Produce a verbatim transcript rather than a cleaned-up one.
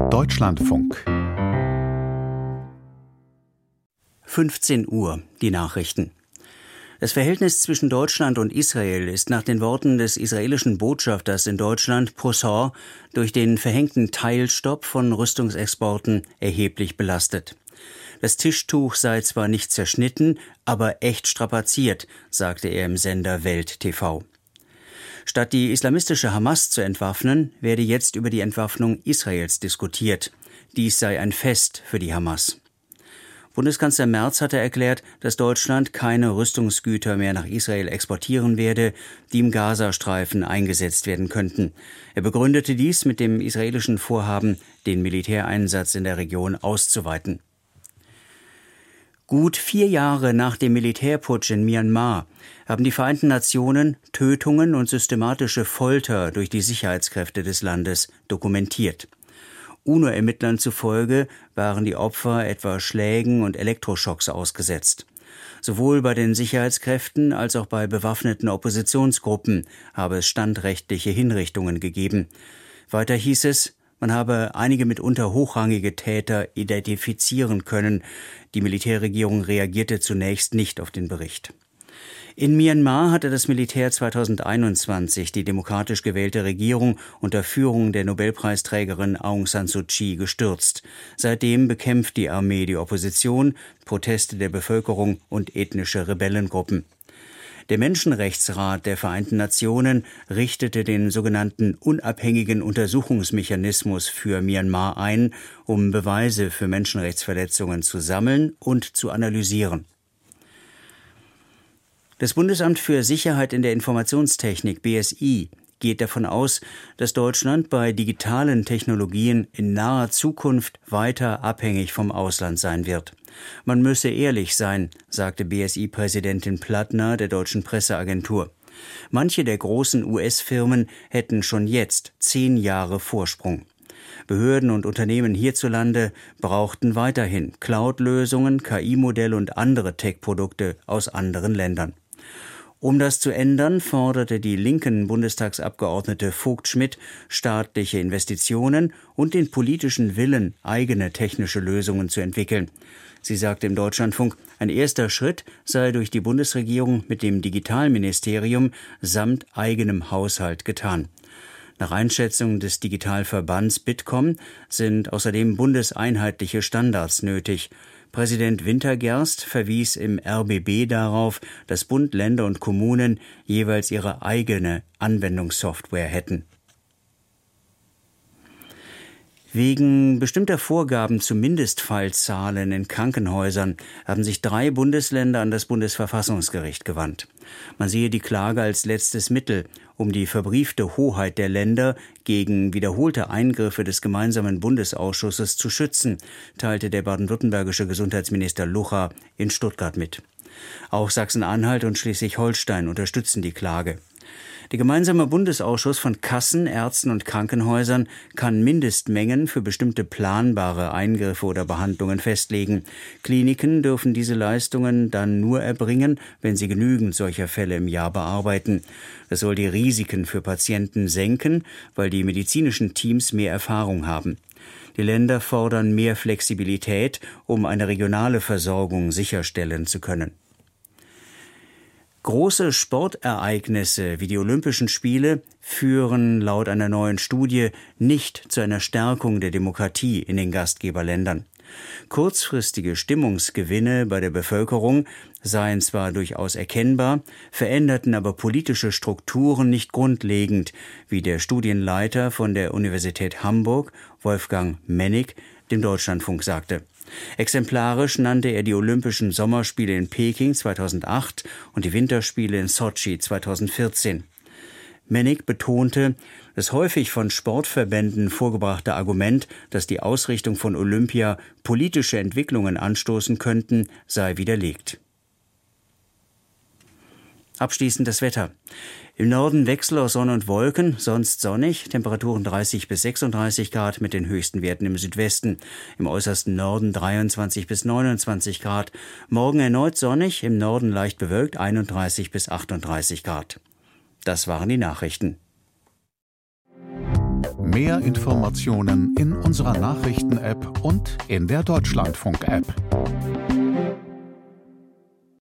Deutschlandfunk. fünfzehn Uhr, die Nachrichten. Das Verhältnis zwischen Deutschland und Israel ist nach den Worten des israelischen Botschafters in Deutschland, Prosor, durch den verhängten Teilstopp von Rüstungsexporten erheblich belastet. Das Tischtuch sei zwar nicht zerschnitten, aber echt strapaziert, sagte er im Sender Welt T V. Statt die islamistische Hamas zu entwaffnen, werde jetzt über die Entwaffnung Israels diskutiert. Dies sei ein Fest für die Hamas. Bundeskanzler Merz hatte erklärt, dass Deutschland keine Rüstungsgüter mehr nach Israel exportieren werde, die im Gazastreifen eingesetzt werden könnten. Er begründete dies mit dem israelischen Vorhaben, den Militäreinsatz in der Region auszuweiten. Gut vier Jahre nach dem Militärputsch in Myanmar haben die Vereinten Nationen Tötungen und systematische Folter durch die Sicherheitskräfte des Landes dokumentiert. UNO-Ermittlern zufolge waren die Opfer etwa Schlägen und Elektroschocks ausgesetzt. Sowohl bei den Sicherheitskräften als auch bei bewaffneten Oppositionsgruppen habe es standrechtliche Hinrichtungen gegeben. Weiter hieß es, man habe einige mitunter hochrangige Täter identifizieren können. Die Militärregierung reagierte zunächst nicht auf den Bericht. In Myanmar hatte das Militär zweitausendeinundzwanzig die demokratisch gewählte Regierung unter Führung der Nobelpreisträgerin Aung San Suu Kyi gestürzt. Seitdem bekämpft die Armee die Opposition, Proteste der Bevölkerung und ethnische Rebellengruppen. Der Menschenrechtsrat der Vereinten Nationen richtete den sogenannten unabhängigen Untersuchungsmechanismus für Myanmar ein, um Beweise für Menschenrechtsverletzungen zu sammeln und zu analysieren. Das Bundesamt für Sicherheit in der Informationstechnik, B S I, geht davon aus, dass Deutschland bei digitalen Technologien in naher Zukunft weiter abhängig vom Ausland sein wird. Man müsse ehrlich sein, sagte B S I-Präsidentin Plattner der Deutschen Presseagentur. Manche der großen U S-Firmen hätten schon jetzt zehn Jahre Vorsprung. Behörden und Unternehmen hierzulande brauchten weiterhin Cloud-Lösungen, K I-Modelle und andere Tech-Produkte aus anderen Ländern. Um das zu ändern, forderte die linken Bundestagsabgeordnete Vogt-Schmidt staatliche Investitionen und den politischen Willen, eigene technische Lösungen zu entwickeln. Sie sagte im Deutschlandfunk, ein erster Schritt sei durch die Bundesregierung mit dem Digitalministerium samt eigenem Haushalt getan. Nach Einschätzung des Digitalverbands Bitkom sind außerdem bundeseinheitliche Standards nötig. Präsident Wintergerst verwies im R B B darauf, dass Bund, Länder und Kommunen jeweils ihre eigene Anwendungssoftware hätten. Wegen bestimmter Vorgaben zu Mindestfallzahlen in Krankenhäusern haben sich drei Bundesländer an das Bundesverfassungsgericht gewandt. Man sehe die Klage als letztes Mittel, um die verbriefte Hoheit der Länder gegen wiederholte Eingriffe des gemeinsamen Bundesausschusses zu schützen, teilte der baden-württembergische Gesundheitsminister Lucha in Stuttgart mit. Auch Sachsen-Anhalt und Schleswig-Holstein unterstützen die Klage. Der gemeinsame Bundesausschuss von Kassen, Ärzten und Krankenhäusern kann Mindestmengen für bestimmte planbare Eingriffe oder Behandlungen festlegen. Kliniken dürfen diese Leistungen dann nur erbringen, wenn sie genügend solcher Fälle im Jahr bearbeiten. Das soll die Risiken für Patienten senken, weil die medizinischen Teams mehr Erfahrung haben. Die Länder fordern mehr Flexibilität, um eine regionale Versorgung sicherstellen zu können. Große Sportereignisse wie die Olympischen Spiele führen laut einer neuen Studie nicht zu einer Stärkung der Demokratie in den Gastgeberländern. Kurzfristige Stimmungsgewinne bei der Bevölkerung seien zwar durchaus erkennbar, veränderten aber politische Strukturen nicht grundlegend, wie der Studienleiter von der Universität Hamburg, Wolfgang Mennig, dem Deutschlandfunk sagte. Exemplarisch nannte er die Olympischen Sommerspiele in Peking zweitausendacht und die Winterspiele in Sotschi zweitausendvierzehn. Mennig betonte, das häufig von Sportverbänden vorgebrachte Argument, dass die Ausrichtung von Olympia politische Entwicklungen anstoßen könnten, sei widerlegt. Abschließend das Wetter. Im Norden Wechsel aus Sonne und Wolken, sonst sonnig, Temperaturen dreißig bis sechsunddreißig Grad mit den höchsten Werten im Südwesten. Im äußersten Norden dreiundzwanzig bis neunundzwanzig Grad. Morgen erneut sonnig, im Norden leicht bewölkt einunddreißig bis achtunddreißig Grad. Das waren die Nachrichten. Mehr Informationen in unserer Nachrichten-App und in der Deutschlandfunk-App.